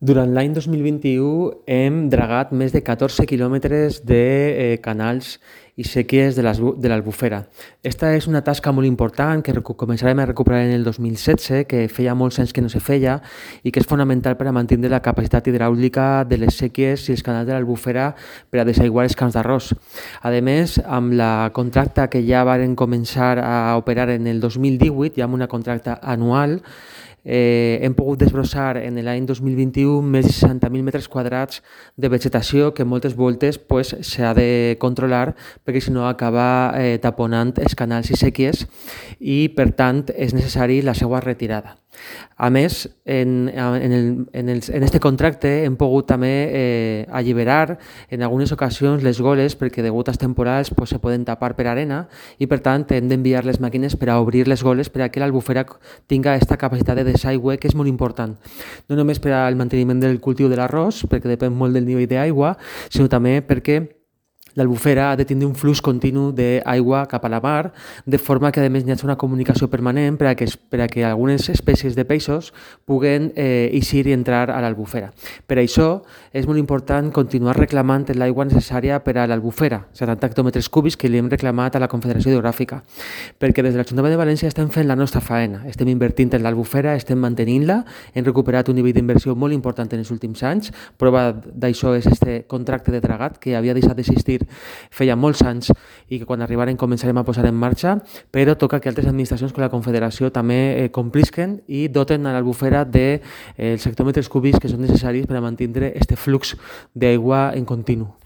Durant l'any 2021 hem dragat més de 14 quilòmetres de canals i séquies de l'Albufera. Esta és una tasca molt important que començarem a recuperar en el 2016, que feia molts anys que no se feia i que és fonamental per a mantenir la capacitat hidràulica de les séquies i els canals de l'Albufera per a desaiguar els camps d'arròs. A més, amb la contracta que ja varen començar a operar en el 2018, ja amb una contracta anual, hem pogut desbrossar en l'any 2021 més de 60.000 metres quadrats de vegetació que moltes voltes s'ha de controlar perquè si no acaba taponant els canals i séquies i per tant és necessari la seva retirada. A més, en este contracte hem pogut també alliberar en algunes ocasions les goles perquè degut als temporals se poden tapar per arena i per tant hem d'enviar les màquines per a obrir les goles per a que l'Albufera tinga aquesta capacitat de desaigüe que és molt important, no només per al manteniment del cultiu de l'arròs, perquè depèn molt del nivell d'aigua, sinó també perquè l'Albufera ha de tindre un flux continu d'aigua cap a la mar, de forma que a més hi hagi una comunicació permanent per a que algunes espècies de peixos puguen eixir i entrar a l'Albufera. Per això és molt important continuar reclamant l'aigua necessària per a l'Albufera, 70 hectòmetres cúbics que li hem reclamat a la Confederació Hidrogràfica, perquè des de l'Ajuntament de València estem fent la nostra faena, estem invertint en l'Albufera, estem mantenint-la, hem recuperat un nivell d'inversió molt important en els últims anys, prova d'això és este contracte de dragat que havia deixat d'existir feia molts anys i que quan arribarem començarem a posar en marxa, però toca que altres administracions com la Confederació també complisquen i doten a l'Albufera dels hectòmetres cúbics que són necessaris per a mantenir aquest flux d'aigua en continu.